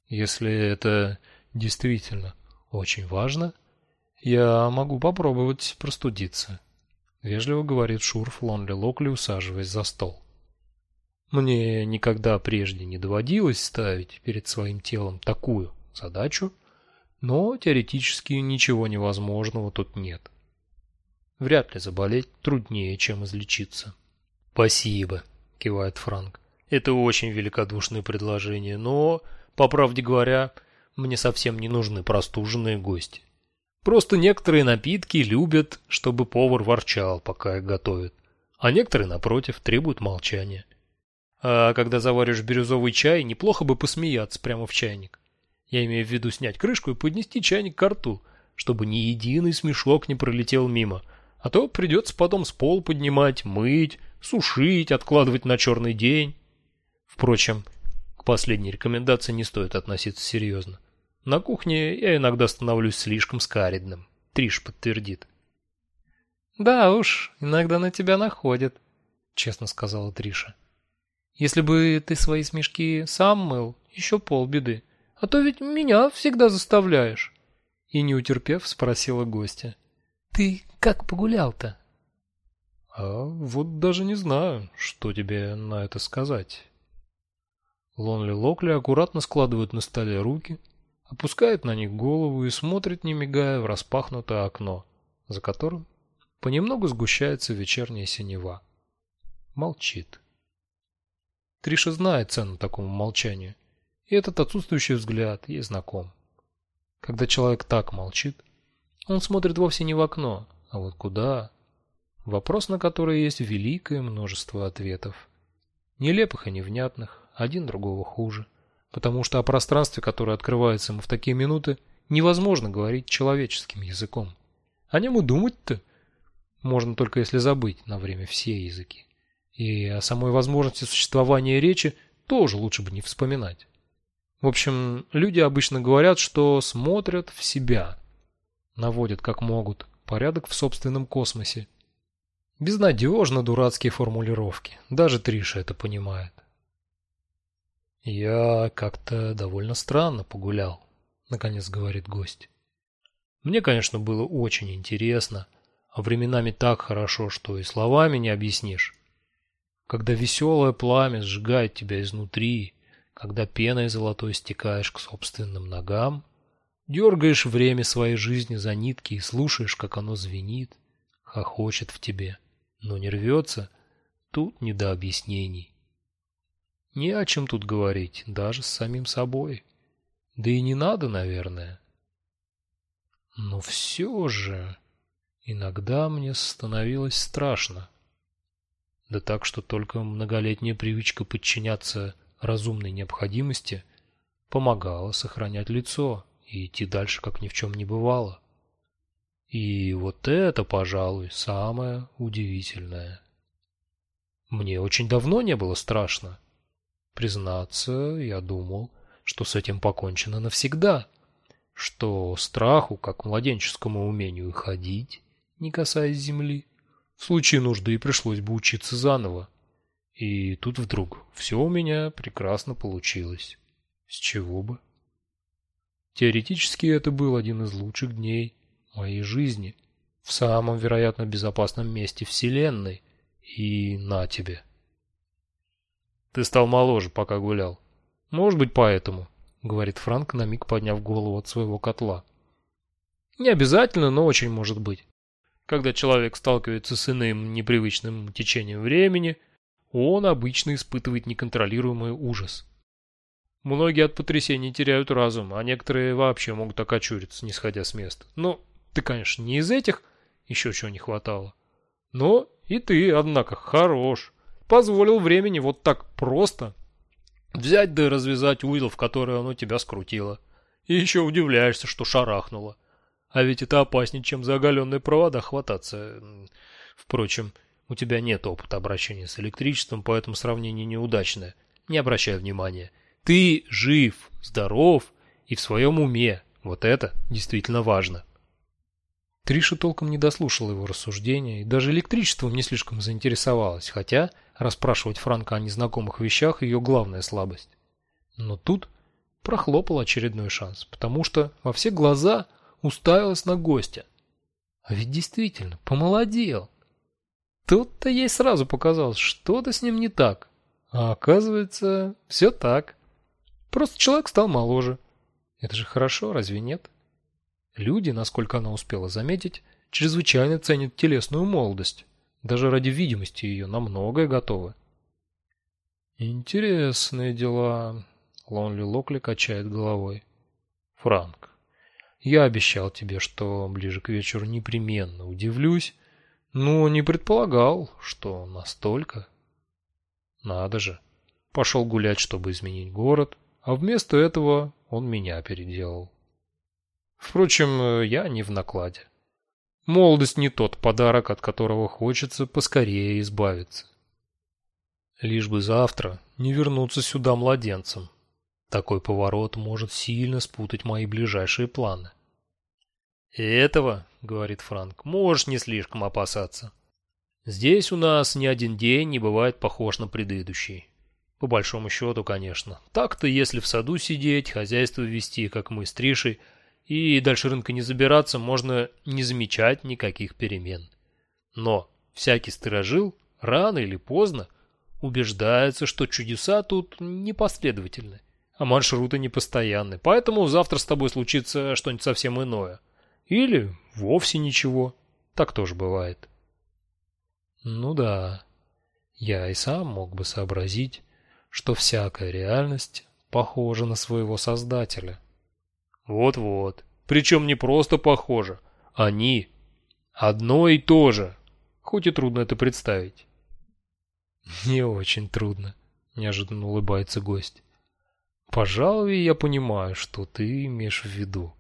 Если это действительно очень важно, я могу попробовать простудиться, вежливо говорит Шурф Лонли Локли, усаживаясь за стол. Мне никогда прежде не доводилось ставить перед своим телом такую задачу, но теоретически ничего невозможного тут нет. Вряд ли заболеть труднее, чем излечиться. Спасибо, кивает Франк. Это очень великодушное предложение, но, по правде говоря, мне совсем не нужны простуженные гости. Просто некоторые напитки любят, чтобы повар ворчал, пока их готовит, а некоторые, напротив, требуют молчания. А когда заваришь бирюзовый чай, неплохо бы посмеяться прямо в чайник. Я имею в виду снять крышку и поднести чайник к рту, чтобы ни единый смешок не пролетел мимо, а то придется потом с пола поднимать, мыть, сушить, откладывать на черный день. Впрочем, к последней рекомендации не стоит относиться серьезно. На кухне я иногда становлюсь слишком скаридным. Триш подтвердит. Да уж, иногда на тебя находят, честно сказала Триша. Если бы ты свои смешки сам мыл, еще полбеды. А то ведь меня всегда заставляешь. И не утерпев, спросила гостья. Ты как погулял-то? А вот даже не знаю, что тебе на это сказать. Лонли Локли аккуратно складывает на столе руки, опускает на них голову и смотрит, не мигая, в распахнутое окно, за которым понемногу сгущается вечерняя синева. Молчит. Триша знает цену такому молчанию, и этот отсутствующий взгляд ей знаком. Когда человек так молчит, он смотрит вовсе не в окно, а вот куда? Вопрос, на который есть великое множество ответов. Нелепых и невнятных, один другого хуже. Потому что о пространстве, которое открывается ему в такие минуты, невозможно говорить человеческим языком. О нем и думать-то можно только если забыть на время все языки. И о самой возможности существования речи тоже лучше бы не вспоминать. В общем, люди обычно говорят, что смотрят в себя, наводят как могут порядок в собственном космосе. Безнадежно дурацкие формулировки, даже Триша это понимает. Я как-то довольно странно погулял, наконец говорит гость. Мне, конечно, было очень интересно, а временами так хорошо, что и словами не объяснишь. Когда веселое пламя сжигает тебя изнутри, когда пеной золотой стекаешь к собственным ногам, дергаешь время своей жизни за нитки и слушаешь, как оно звенит, хохочет в тебе, но не рвется, тут не до объяснений. Не о чем тут говорить, даже с самим собой. Да и не надо, наверное. Но все же иногда мне становилось страшно. Да так, что только многолетняя привычка подчиняться разумной необходимости помогала сохранять лицо и идти дальше, как ни в чем не бывало. И вот это, пожалуй, самое удивительное. Мне очень давно не было страшно. Признаться, я думал, что с этим покончено навсегда, что страху, как младенческому умению ходить, не касаясь земли, в случае нужды и пришлось бы учиться заново. И тут вдруг все у меня прекрасно получилось. С чего бы? Теоретически это был один из лучших дней моей жизни, в самом, вероятно, безопасном месте Вселенной. И на тебе. Ты стал моложе, пока гулял. Может быть, поэтому, говорит Франк, на миг подняв голову от своего котла. Не обязательно, но очень может быть. Когда человек сталкивается с иным, непривычным течением времени, он обычно испытывает неконтролируемый ужас. Многие от потрясений теряют разум, а некоторые вообще могут окочуриться, не сходя с места. Ну, ты, конечно, не из этих, еще чего не хватало. Но и ты, однако, хорош. Позволил времени вот так просто взять да и развязать узел, в который оно тебя скрутило. И еще удивляешься, что шарахнуло. А ведь это опаснее, чем за оголенные провода хвататься. Впрочем, у тебя нет опыта обращения с электричеством, поэтому сравнение неудачное. Не обращай внимания. Ты жив, здоров и в своем уме. Вот это действительно важно. Триша толком не дослушала его рассуждения и даже электричеством не слишком заинтересовалась, хотя расспрашивать Франка о незнакомых вещах ее главная слабость. Но тут прохлопал очередной шанс, потому что во все глаза уставилась на гостя. А ведь действительно помолодел. Тут-то ей сразу показалось, что-то с ним не так. А оказывается, все так. Просто человек стал моложе. Это же хорошо, разве нет? Люди, насколько она успела заметить, чрезвычайно ценят телесную молодость. Даже ради видимости ее на многое готовы. Интересные дела. Лонли Локли качает головой. Франк, я обещал тебе, что ближе к вечеру непременно удивлюсь, но не предполагал, что настолько. Надо же. Пошел гулять, чтобы изменить город, а вместо этого он меня переделал. Впрочем, я не в накладе. Молодость не тот подарок, от которого хочется поскорее избавиться. Лишь бы завтра не вернуться сюда младенцем. Такой поворот может сильно спутать мои ближайшие планы. «Этого, — говорит Франк, — можешь не слишком опасаться. Здесь у нас ни один день не бывает похож на предыдущий. По большому счету, конечно. Так-то, если в саду сидеть, хозяйство вести, как мы с Тришей, и дальше рынка не забираться, можно не замечать никаких перемен. Но всякий сторожил рано или поздно убеждается, что чудеса тут непоследовательны, а маршруты непостоянны, поэтому завтра с тобой случится что-нибудь совсем иное. Или вовсе ничего. Так тоже бывает. Ну да, я и сам мог бы сообразить, что всякая реальность похожа на своего создателя. Вот-вот. Причем не просто похожа. Они одно и то же. Хоть и трудно это представить. Не очень трудно, неожиданно улыбается гость. Пожалуй, я понимаю, что ты имеешь в виду.